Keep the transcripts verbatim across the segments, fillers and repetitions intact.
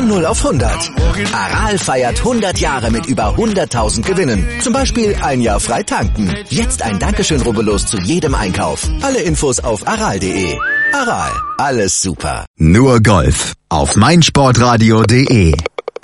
Von null auf hundert. Aral feiert hundert Jahre mit über hunderttausend Gewinnen. Zum Beispiel ein Jahr frei tanken. Jetzt ein Dankeschön, rubbellos zu jedem Einkauf. Alle Infos auf aral punkt de. Aral, alles super. Nur Golf auf meinsportradio punkt de.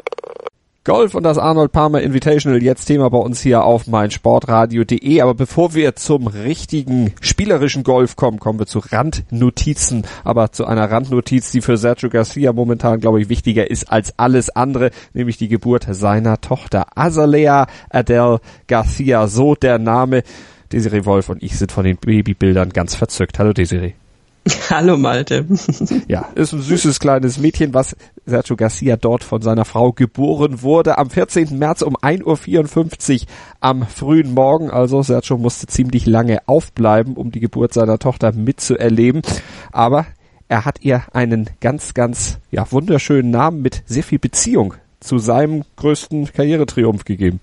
Golf und das Arnold Palmer Invitational, jetzt Thema bei uns hier auf meinsportradio punkt de. Aber bevor wir zum richtigen spielerischen Golf kommen, kommen wir zu Randnotizen. Aber zu einer Randnotiz, die für Sergio Garcia momentan, glaube ich, wichtiger ist als alles andere, nämlich die Geburt seiner Tochter Azalea Adele Garcia, so der Name. Desiree Wolf und ich sind von den Babybildern ganz verzückt. Hallo Desiree. Hallo Malte. Ja, ist ein süßes kleines Mädchen, was Sergio Garcia dort von seiner Frau geboren wurde. Am vierzehnten März um ein Uhr vierundfünfzig am frühen Morgen. Also Sergio musste ziemlich lange aufbleiben, um die Geburt seiner Tochter mitzuerleben. Aber er hat ihr einen ganz, ganz ja wunderschönen Namen mit sehr viel Beziehung zu seinem größten Karrieretriumph gegeben.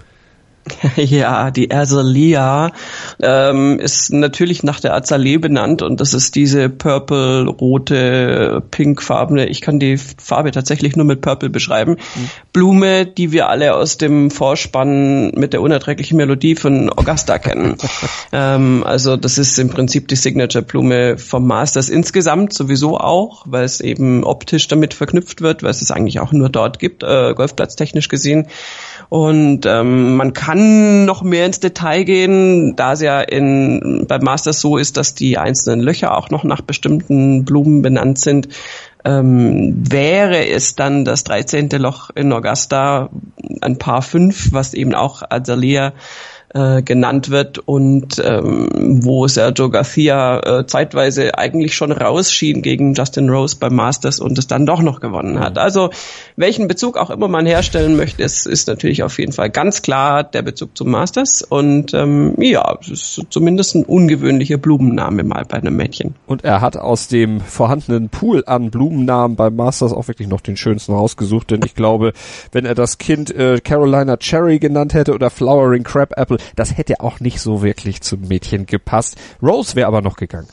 Ja, die Azalea ähm, ist natürlich nach der Azalee benannt und das ist diese purple, rote, pinkfarbene, ich kann die Farbe tatsächlich nur mit Purple beschreiben, mhm. Blume, die wir alle aus dem Vorspann mit der unerträglichen Melodie von Augusta kennen. ähm, also das ist im Prinzip die Signature-Blume vom Masters insgesamt sowieso auch, weil es eben optisch damit verknüpft wird, weil es es eigentlich auch nur dort gibt, äh, golfplatztechnisch gesehen. Und ähm, man kann noch mehr ins Detail gehen, da es ja in, beim Masters so ist, dass die einzelnen Löcher auch noch nach bestimmten Blumen benannt sind. Ähm, wäre es dann das dreizehnte Loch in Augusta, ein Paar fünf, was eben auch Azalea äh, genannt wird und ähm, wo Sergio Garcia äh, zeitweise eigentlich schon rausschien gegen Justin Rose beim Masters und es dann doch noch gewonnen hat. Also welchen Bezug auch immer man herstellen möchte, es ist natürlich auf jeden Fall ganz klar der Bezug zum Masters und ähm, ja, es ist zumindest ein ungewöhnlicher Blumenname mal bei einem Mädchen. Und er hat aus dem vorhandenen Pool an Blumennamen beim Masters auch wirklich noch den schönsten rausgesucht, denn ich glaube, wenn er das Kind äh, Carolina Cherry genannt hätte oder Flowering Crab Apple, das hätte auch nicht so wirklich zum Mädchen gepasst. Rose wäre aber noch gegangen.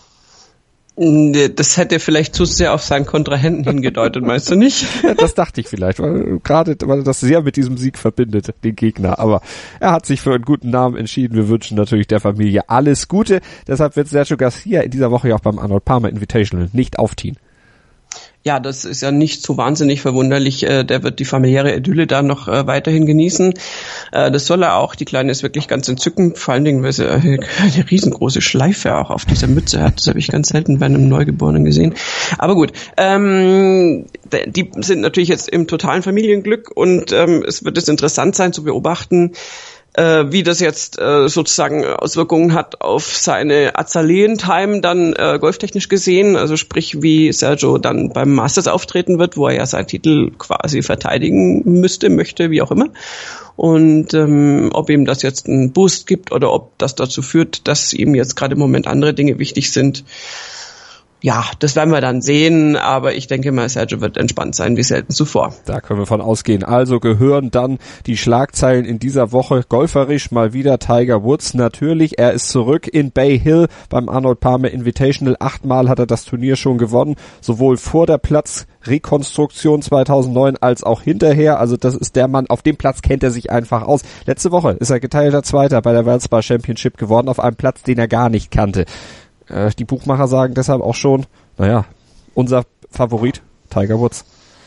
Das hätte vielleicht zu sehr auf seinen Kontrahenten hingedeutet, meinst du nicht? Ja, das dachte ich vielleicht, weil gerade weil er das sehr mit diesem Sieg verbindet, den Gegner. Aber er hat sich für einen guten Namen entschieden. Wir wünschen natürlich der Familie alles Gute. Deshalb wird Sergio Garcia in dieser Woche ja auch beim Arnold Palmer Invitational nicht aufziehen. Ja, das ist ja nicht so wahnsinnig verwunderlich. Äh, der wird die familiäre Idylle da noch äh, weiterhin genießen. Äh, das soll er auch. Die Kleine ist wirklich ganz entzückend. Vor allen Dingen, weil sie eine riesengroße Schleife auch auf dieser Mütze hat. Das habe ich ganz selten bei einem Neugeborenen gesehen. Aber gut, ähm, die sind natürlich jetzt im totalen Familienglück und ähm, es wird jetzt interessant sein zu beobachten, äh, wie das jetzt äh, sozusagen Auswirkungen hat auf seine Azaleen-Time dann äh, golftechnisch gesehen, also sprich wie Sergio dann beim Masters auftreten wird, wo er ja seinen Titel quasi verteidigen müsste, möchte, wie auch immer. Und ähm, ob ihm das jetzt einen Boost gibt oder ob das dazu führt, dass ihm jetzt gerade im Moment andere Dinge wichtig sind. Ja, das werden wir dann sehen, aber ich denke mal, Sergio wird entspannt sein, wie selten zuvor. Da können wir von ausgehen. Also gehören dann die Schlagzeilen in dieser Woche golferisch mal wieder Tiger Woods. Natürlich, er ist zurück in Bay Hill beim Arnold Palmer Invitational. Achtmal hat er das Turnier schon gewonnen, sowohl vor der Platzrekonstruktion zweitausendneun als auch hinterher. Also das ist der Mann, auf dem Platz kennt er sich einfach aus. Letzte Woche ist er geteilter Zweiter bei der Valspar Championship geworden, auf einem Platz, den er gar nicht kannte. Die Buchmacher sagen deshalb auch schon, naja, unser Favorit, Tiger Woods.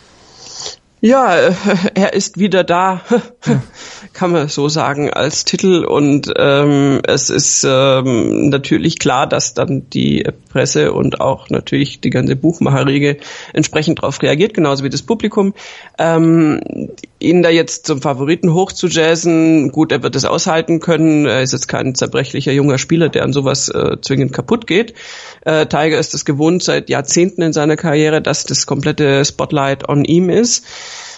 Ja, er ist wieder da, kann man so sagen, als Titel und ähm, es ist ähm, natürlich klar, dass dann die Presse und auch natürlich die ganze Buchmacherriege entsprechend darauf reagiert, genauso wie das Publikum. Ähm, ihn da jetzt zum Favoriten hochzujazzen, gut, er wird es aushalten können, er ist jetzt kein zerbrechlicher junger Spieler, der an sowas äh, zwingend kaputt geht. Äh, Tiger ist es gewohnt seit Jahrzehnten in seiner Karriere, dass das komplette Spotlight on ihm ist.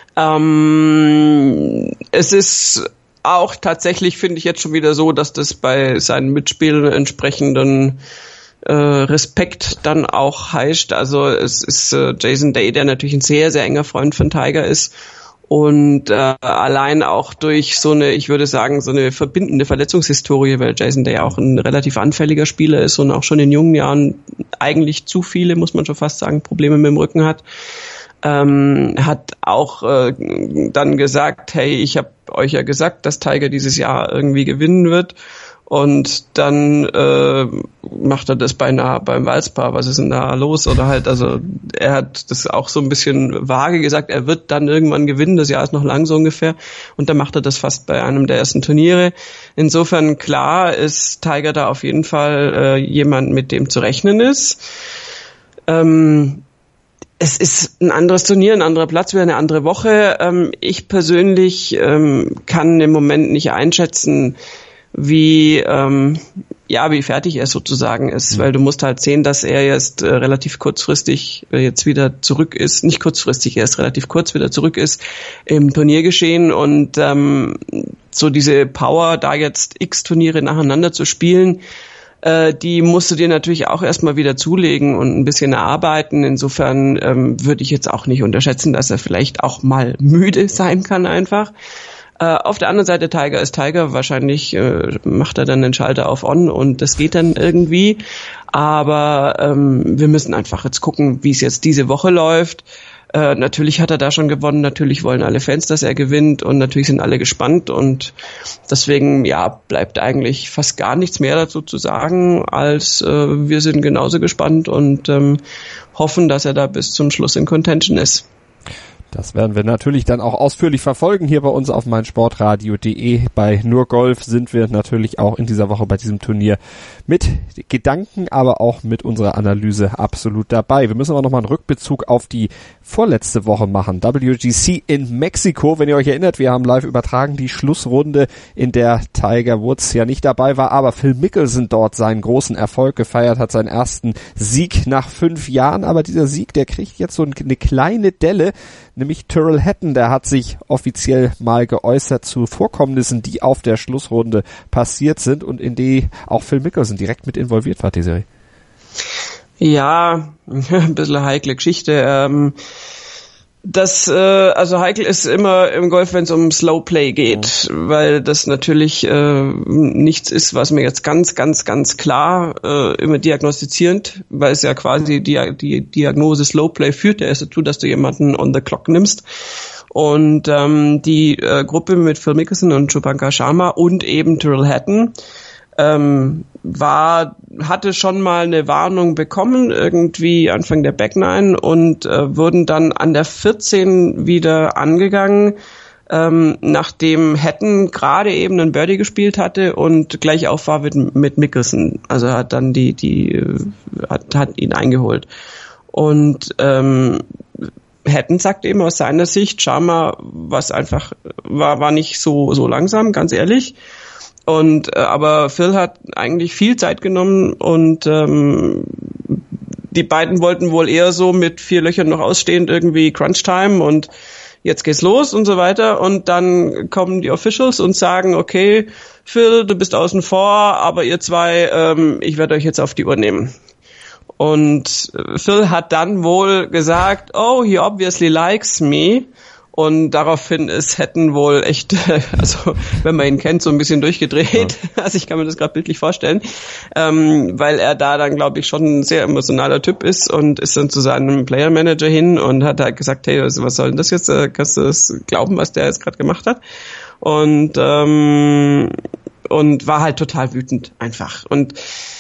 Ähm, es ist auch tatsächlich, finde ich jetzt schon wieder so, dass das bei seinen Mitspielern entsprechenden äh, Respekt dann auch heischt. Also es ist äh, Jason Day, der natürlich ein sehr, sehr enger Freund von Tiger ist und äh, allein auch durch so eine, ich würde sagen, so eine verbindende Verletzungshistorie, weil Jason Day auch ein relativ anfälliger Spieler ist und auch schon in jungen Jahren eigentlich zu viele, muss man schon fast sagen, Probleme mit dem Rücken hat. Ähm, hat auch äh, dann gesagt, hey, ich habe euch ja gesagt, dass Tiger dieses Jahr irgendwie gewinnen wird. Und dann äh, macht er das beinahe beim Valspar. Was ist denn da los? Oder halt, also er hat das auch so ein bisschen vage gesagt, er wird dann irgendwann gewinnen, das Jahr ist noch lang so ungefähr. Und dann macht er das fast bei einem der ersten Turniere. Insofern klar ist Tiger da auf jeden Fall äh, jemand, mit dem zu rechnen ist. Ähm, Es ist ein anderes Turnier, ein anderer Platz, wieder eine andere Woche. Ähm, ich persönlich ähm, kann im Moment nicht einschätzen, wie ähm, ja wie fertig er sozusagen ist, mhm. weil du musst halt sehen, dass er jetzt äh, relativ kurzfristig äh, jetzt wieder zurück ist, nicht kurzfristig, er ist relativ kurz wieder zurück ist im Turniergeschehen und ähm, so diese Power, da jetzt x Turniere nacheinander zu spielen, äh, die musst du dir natürlich auch erstmal wieder zulegen und ein bisschen erarbeiten. Insofern ähm, würde ich jetzt auch nicht unterschätzen, dass er vielleicht auch mal müde sein kann einfach. Uh, auf der anderen Seite Tiger ist Tiger, wahrscheinlich äh, macht er dann den Schalter auf On und das geht dann irgendwie, aber ähm, wir müssen einfach jetzt gucken, wie es jetzt diese Woche läuft. Äh, natürlich hat er da schon gewonnen, natürlich wollen alle Fans, dass er gewinnt und natürlich sind alle gespannt und deswegen ja bleibt eigentlich fast gar nichts mehr dazu zu sagen, als äh, wir sind genauso gespannt und ähm, hoffen, dass er da bis zum Schluss in Contention ist. Das werden wir natürlich dann auch ausführlich verfolgen hier bei uns auf meinsportradio punkt de. Bei Nur Golf sind wir natürlich auch in dieser Woche bei diesem Turnier mit Gedanken, aber auch mit unserer Analyse absolut dabei. Wir müssen aber nochmal einen Rückbezug auf die vorletzte Woche machen. W G C in Mexiko, wenn ihr euch erinnert, wir haben live übertragen die Schlussrunde, in der Tiger Woods ja nicht dabei war, aber Phil Mickelson dort seinen großen Erfolg gefeiert hat, seinen ersten Sieg nach fünf Jahren. Aber dieser Sieg, der kriegt jetzt so eine kleine Delle, nämlich Tyrrell Hatton, der hat sich offiziell mal geäußert zu Vorkommnissen, die auf der Schlussrunde passiert sind und in die auch Phil Mickelson direkt mit involviert war, die Serie. Ja, ein bisschen heikle Geschichte. Ähm, das, äh, also heikel ist immer im Golf, wenn es um Slow Play geht, mhm. weil das natürlich äh, nichts ist, was mir jetzt ganz, ganz, ganz klar äh, immer diagnostizierend, weil es ja quasi die, die Diagnose Slow Play führt ja erst dazu, dass du jemanden on the clock nimmst. Und ähm, die äh, Gruppe mit Phil Mickelson und Shubhankar Sharma und eben Tyrrell Hatton ähm, war, hatte schon mal eine Warnung bekommen, irgendwie Anfang der Back Nine und äh, wurden dann an der vierzehn wieder angegangen, ähm, nachdem Hatton gerade eben einen Birdie gespielt hatte und gleich auf war mit, mit Mickelson. Also hat dann die, die, hat, hat ihn eingeholt. Und ähm, Hatton sagt eben aus seiner Sicht, Sharma was einfach, war, war nicht so, so langsam, ganz ehrlich. Und äh, aber Phil hat eigentlich viel Zeit genommen und ähm, die beiden wollten wohl eher so mit vier Löchern noch ausstehend irgendwie Crunch Time und jetzt geht's los und so weiter. Und dann kommen die Officials und sagen, okay, Phil, du bist außen vor, aber ihr zwei, ähm, ich werde euch jetzt auf die Uhr nehmen. Und Phil hat dann wohl gesagt, oh, he obviously likes me. Und daraufhin ist Hatton wohl echt, also wenn man ihn kennt, so ein bisschen durchgedreht. Ja. Also ich kann mir das gerade bildlich vorstellen, ähm, weil er da dann, glaube ich, schon ein sehr emotionaler Typ ist und ist dann zu seinem Player Manager hin und hat halt gesagt, hey, was soll denn das jetzt? Kannst du das glauben, was der jetzt gerade gemacht hat? Und ähm, und war halt total wütend einfach. Und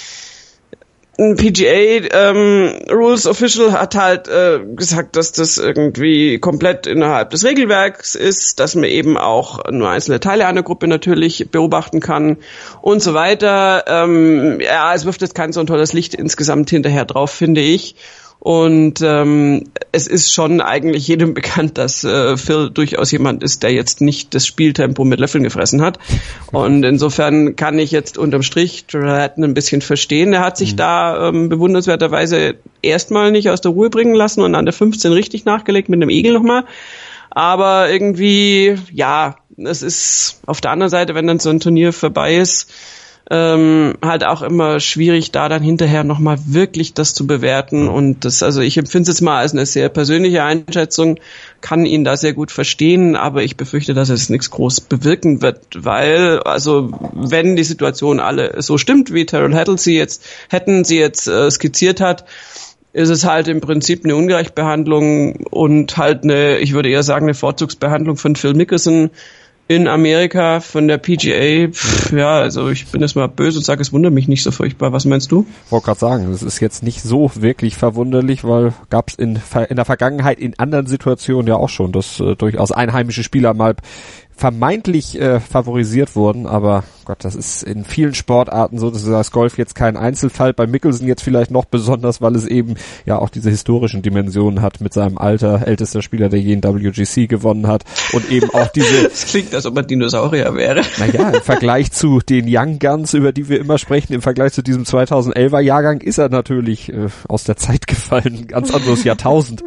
ein P G A ähm, Rules Official hat halt äh, gesagt, dass das irgendwie komplett innerhalb des Regelwerks ist, dass man eben auch nur einzelne Teile einer Gruppe natürlich beobachten kann und so weiter. Ähm, ja, es wirft jetzt kein so ein tolles Licht insgesamt hinterher drauf, finde ich. Und ähm, es ist schon eigentlich jedem bekannt, dass äh, Phil durchaus jemand ist, der jetzt nicht das Spieltempo mit Löffeln gefressen hat. Und insofern kann ich jetzt unterm Strich Tyrrell Hatton ein bisschen verstehen. Er hat sich mhm. da ähm, bewundernswerterweise erstmal nicht aus der Ruhe bringen lassen und an der fünfzehn richtig nachgelegt mit einem Egel nochmal. Aber irgendwie, ja, es ist auf der anderen Seite, wenn dann so ein Turnier vorbei ist, Ähm, halt auch immer schwierig, da dann hinterher nochmal wirklich das zu bewerten und das, also ich empfinde es mal als eine sehr persönliche Einschätzung, kann ihn da sehr gut verstehen, aber ich befürchte, dass es nichts groß bewirken wird, weil, also wenn die Situation alle so stimmt, wie Tyrrell Hatton sie jetzt, hätten sie jetzt äh, skizziert hat, ist es halt im Prinzip eine Ungerechtbehandlung und halt eine, ich würde eher sagen, eine Vorzugsbehandlung von Phil Mickelson in Amerika von der P G A. Pff, ja, also ich bin jetzt mal böse und sage, es wundert mich nicht so furchtbar. Was meinst du? Ich wollte gerade sagen, das ist jetzt nicht so wirklich verwunderlich, weil gab es in, in der Vergangenheit in anderen Situationen ja auch schon, dass äh, durchaus einheimische Spieler mal vermeintlich äh, favorisiert wurden, aber Gott, das ist in vielen Sportarten so, das ist das Golf jetzt kein Einzelfall, bei Mickelson jetzt vielleicht noch besonders, weil es eben ja auch diese historischen Dimensionen hat mit seinem Alter, ältester Spieler, der je in W G C gewonnen hat und eben auch diese... Das klingt, als ob man Dinosaurier wäre. Naja, im Vergleich zu den Young Guns, über die wir immer sprechen, im Vergleich zu diesem zweitausendelfer Jahrgang ist er natürlich äh, aus der Zeit gefallen, ein ganz anderes Jahrtausend.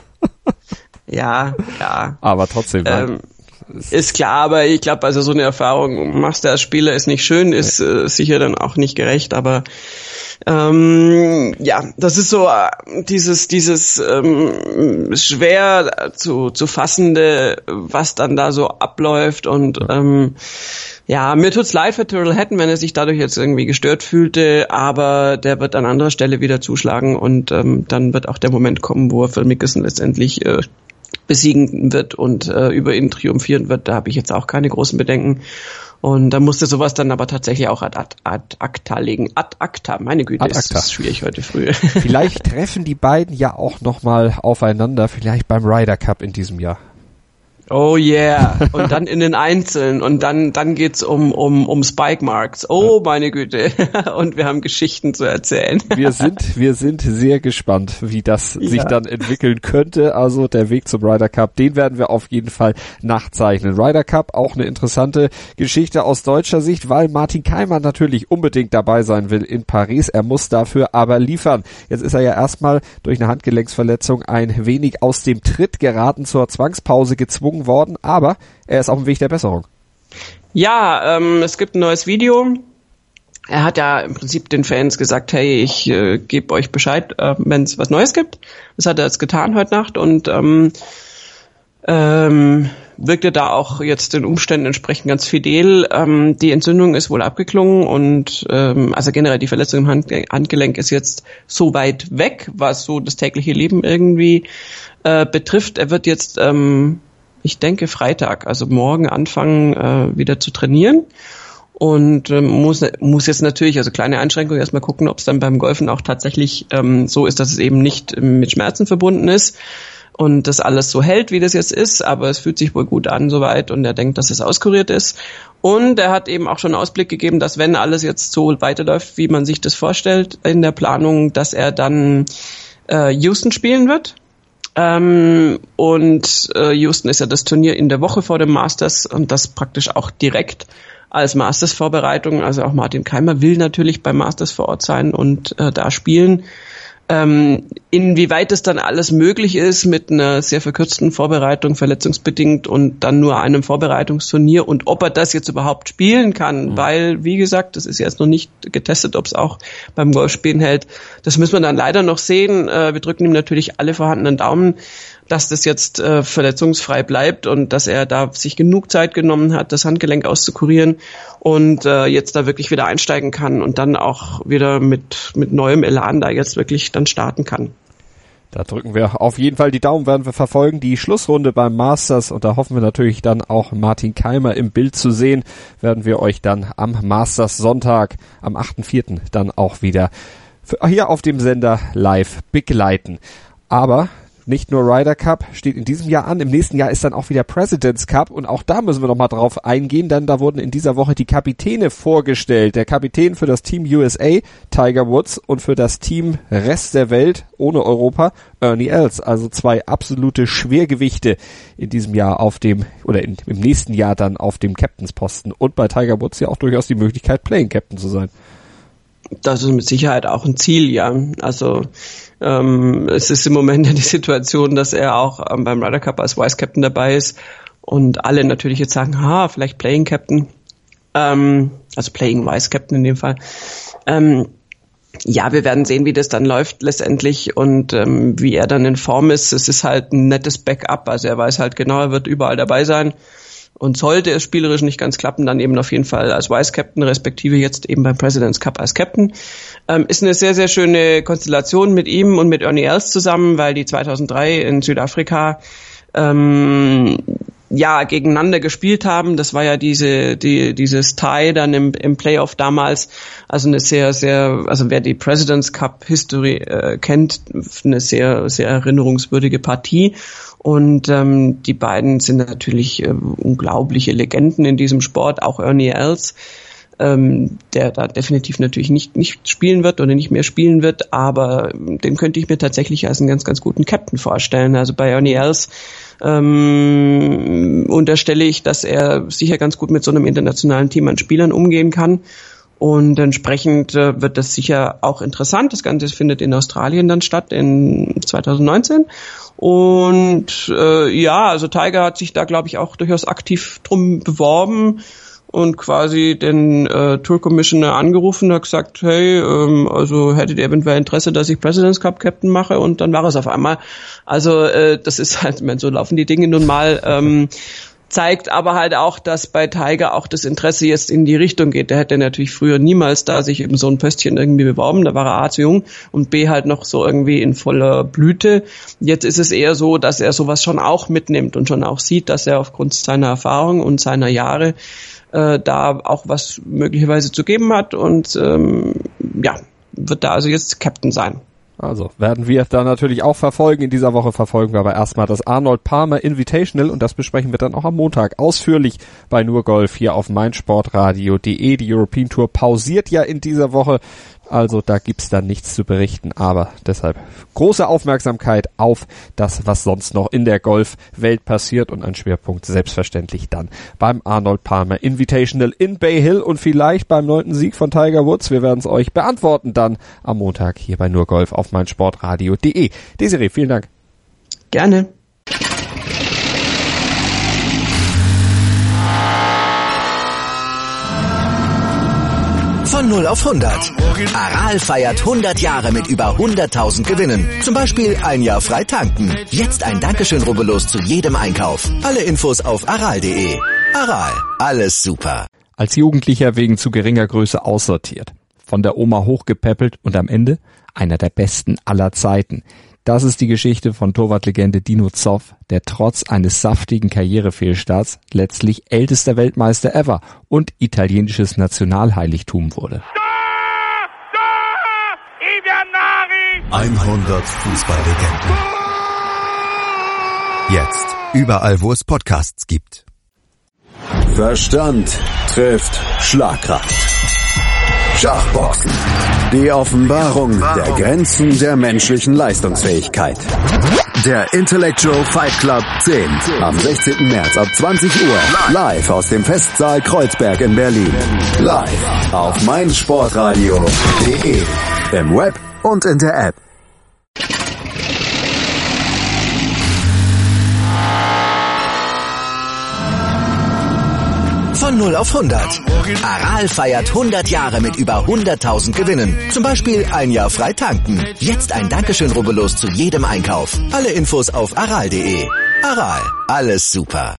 Ja, ja. Aber trotzdem, ähm, ist klar, aber ich glaube, also so eine Erfahrung machst du als Spieler ist nicht schön, ist äh, sicher dann auch nicht gerecht, aber ähm, ja, das ist so äh, dieses dieses ähm, schwer zu zu fassende, was dann da so abläuft und ähm, ja, mir tut's leid für Tyrrell Hatton, wenn er sich dadurch jetzt irgendwie gestört fühlte, aber der wird an anderer Stelle wieder zuschlagen und ähm, dann wird auch der Moment kommen, wo er Phil Mickelson letztendlich äh, besiegen wird und äh, über ihn triumphieren wird, da habe ich jetzt auch keine großen Bedenken. Und da musste sowas dann aber tatsächlich auch ad, ad, ad acta legen. Ad acta, meine Güte, ad ist das schwierig heute früh. Vielleicht treffen die beiden ja auch nochmal aufeinander, vielleicht beim Ryder Cup in diesem Jahr. Oh yeah, und dann in den Einzeln und dann dann geht's um um um Spike Marks. Oh meine Güte, und wir haben Geschichten zu erzählen. Wir sind wir sind sehr gespannt, wie das ja. sich dann entwickeln könnte. Also der Weg zum Ryder Cup, den werden wir auf jeden Fall nachzeichnen. Ryder Cup, auch eine interessante Geschichte aus deutscher Sicht, weil Martin Kaymer natürlich unbedingt dabei sein will in Paris. Er muss dafür aber liefern. Jetzt ist er ja erstmal durch eine Handgelenksverletzung ein wenig aus dem Tritt geraten, zur Zwangspause gezwungen worden, aber er ist auf dem Weg der Besserung. Ja, ähm, es gibt ein neues Video. Er hat ja im Prinzip den Fans gesagt, hey, ich äh, gebe euch Bescheid, äh, wenn es was Neues gibt. Das hat er jetzt getan heute Nacht und ähm, ähm, wirkte da auch jetzt den Umständen entsprechend ganz fidel. Ähm, die Entzündung ist wohl abgeklungen und ähm, also generell die Verletzung im Hand- Handgelenk ist jetzt so weit weg, was so das tägliche Leben irgendwie äh, betrifft. Er wird jetzt ähm, ich denke Freitag, also morgen anfangen äh, wieder zu trainieren und ähm, muss muss jetzt natürlich, also kleine Einschränkung, erstmal gucken, ob es dann beim Golfen auch tatsächlich ähm, so ist, dass es eben nicht ähm, mit Schmerzen verbunden ist und das alles so hält, wie das jetzt ist, aber es fühlt sich wohl gut an soweit und er denkt, dass es auskuriert ist und er hat eben auch schon Ausblick gegeben, dass wenn alles jetzt so weiterläuft, wie man sich das vorstellt in der Planung, dass er dann äh, Houston spielen wird. Ähm, und äh, Houston ist ja das Turnier in der Woche vor dem Masters und das praktisch auch direkt als Masters-Vorbereitung. Also auch Martin Kaymer will natürlich beim Masters vor Ort sein und äh, da spielen. Ähm, inwieweit es dann alles möglich ist mit einer sehr verkürzten Vorbereitung, verletzungsbedingt und dann nur einem Vorbereitungsturnier und ob er das jetzt überhaupt spielen kann, mhm. weil, wie gesagt, das ist jetzt noch nicht getestet, ob es auch beim Golfspielen hält. Das müssen wir dann leider noch sehen. Äh, wir drücken ihm natürlich alle vorhandenen Daumen, dass das jetzt äh, verletzungsfrei bleibt und dass er da sich genug Zeit genommen hat, das Handgelenk auszukurieren und äh, jetzt da wirklich wieder einsteigen kann und dann auch wieder mit mit neuem Elan da jetzt wirklich dann starten kann. Da drücken wir auf jeden Fall die Daumen, werden wir verfolgen. Die Schlussrunde beim Masters und da hoffen wir natürlich dann auch Martin Kaymer im Bild zu sehen, werden wir euch dann am Masters Sonntag, am achten vierten dann auch wieder hier auf dem Sender live begleiten. Aber nicht nur Ryder Cup steht in diesem Jahr an, im nächsten Jahr ist dann auch wieder President's Cup und auch da müssen wir noch mal drauf eingehen, denn da wurden in dieser Woche die Kapitäne vorgestellt. Der Kapitän für das Team U S A, Tiger Woods, und für das Team Rest der Welt ohne Europa, Ernie Els. Also zwei absolute Schwergewichte in diesem Jahr auf dem, oder in, im nächsten Jahr dann auf dem Captainsposten und bei Tiger Woods ja auch durchaus die Möglichkeit, Playing Captain zu sein. Das ist mit Sicherheit auch ein Ziel, ja. Also ähm, es ist im Moment ja die Situation, dass er auch ähm, beim Ryder Cup als Vice Captain dabei ist und alle natürlich jetzt sagen, ha, vielleicht Playing Captain, ähm, also Playing Vice Captain in dem Fall. Ähm, ja, wir werden sehen, wie das dann läuft letztendlich und ähm, wie er dann in Form ist. Es ist halt ein nettes Backup, also er weiß halt genau, er wird überall dabei sein. Und sollte es spielerisch nicht ganz klappen, dann eben auf jeden Fall als Vice-Captain, respektive jetzt eben beim President's Cup als Captain. Ähm, ist eine sehr, sehr schöne Konstellation mit ihm und mit Ernie Els zusammen, weil die zweitausenddrei in Südafrika ähm, ja gegeneinander gespielt haben. Das war ja diese die dieses Tie dann im, im Playoff damals. Also eine sehr, sehr, also wer die President's Cup History äh, kennt, eine sehr, sehr erinnerungswürdige Partie. Und ähm, die beiden sind natürlich äh, unglaubliche Legenden in diesem Sport, auch Ernie Els, ähm, der da definitiv natürlich nicht nicht spielen wird oder nicht mehr spielen wird, aber den könnte ich mir tatsächlich als einen ganz, ganz guten Captain vorstellen. Also bei Ernie Els ähm, unterstelle ich, dass er sicher ganz gut mit so einem internationalen Team an Spielern umgehen kann. Und entsprechend äh, wird das sicher auch interessant. Das Ganze findet in Australien dann statt in zweitausendneunzehn. Und äh, ja, also Tiger hat sich da, glaube ich, auch durchaus aktiv drum beworben und quasi den äh, Tour Commissioner angerufen, hat gesagt, hey, ähm, also hättet ihr eventuell Interesse, dass ich President's Cup Captain mache? Und dann war es auf einmal. Also äh, das ist halt, ich meine, so laufen die Dinge nun mal. Ähm, zeigt aber halt auch, dass bei Tiger auch das Interesse jetzt in die Richtung geht. Der hätte natürlich früher niemals da sich eben so ein Pöstchen irgendwie beworben, da war er A zu jung und B halt noch so irgendwie in voller Blüte. Jetzt ist es eher so, dass er sowas schon auch mitnimmt und schon auch sieht, dass er aufgrund seiner Erfahrung und seiner Jahre äh, da auch was möglicherweise zu geben hat und ähm, ja, wird da also jetzt Captain sein. Also werden wir da natürlich auch verfolgen. In dieser Woche verfolgen wir aber erstmal das Arnold Palmer Invitational und das besprechen wir dann auch am Montag ausführlich bei Nur Golf hier auf meinsportradio punkt de. Die European Tour pausiert ja in dieser Woche, also da gibt's dann nichts zu berichten, aber deshalb große Aufmerksamkeit auf das, was sonst noch in der Golfwelt passiert und ein Schwerpunkt selbstverständlich dann beim Arnold Palmer Invitational in Bay Hill und vielleicht beim neunten Sieg von Tiger Woods. Wir werden es euch beantworten dann am Montag hier bei Nur Golf auf meinsportradio punkt de. Desiree, vielen Dank. Gerne. Von null auf hundert. Aral feiert hundert Jahre mit über hunderttausend Gewinnen. Zum Beispiel ein Jahr frei tanken. Jetzt ein Dankeschön, rubbellos zu jedem Einkauf. Alle Infos auf aral punkt de. Aral, alles super. Als Jugendlicher wegen zu geringer Größe aussortiert. Von der Oma hochgepäppelt und am Ende einer der besten aller Zeiten. Das ist die Geschichte von Torwartlegende Dino Zoff, der trotz eines saftigen Karrierefehlstarts letztlich ältester Weltmeister ever und italienisches Nationalheiligtum wurde. hundert Fußballlegenden. Jetzt überall, wo es Podcasts gibt. Verstand trifft Schlagkraft. Schachboxen. Die Offenbarung der Grenzen der menschlichen Leistungsfähigkeit. Der Intellectual Fight Club zehn. Am sechzehnten März ab zwanzig Uhr. Live aus dem Festsaal Kreuzberg in Berlin. Live auf meinsportradio punkt de. Im Web und in der App. Von null auf hundert. Aral feiert hundert Jahre mit über hunderttausend Gewinnen. Zum Beispiel ein Jahr frei tanken. Jetzt ein Dankeschön, rubbellos zu jedem Einkauf. Alle Infos auf aral punkt de. Aral, alles super.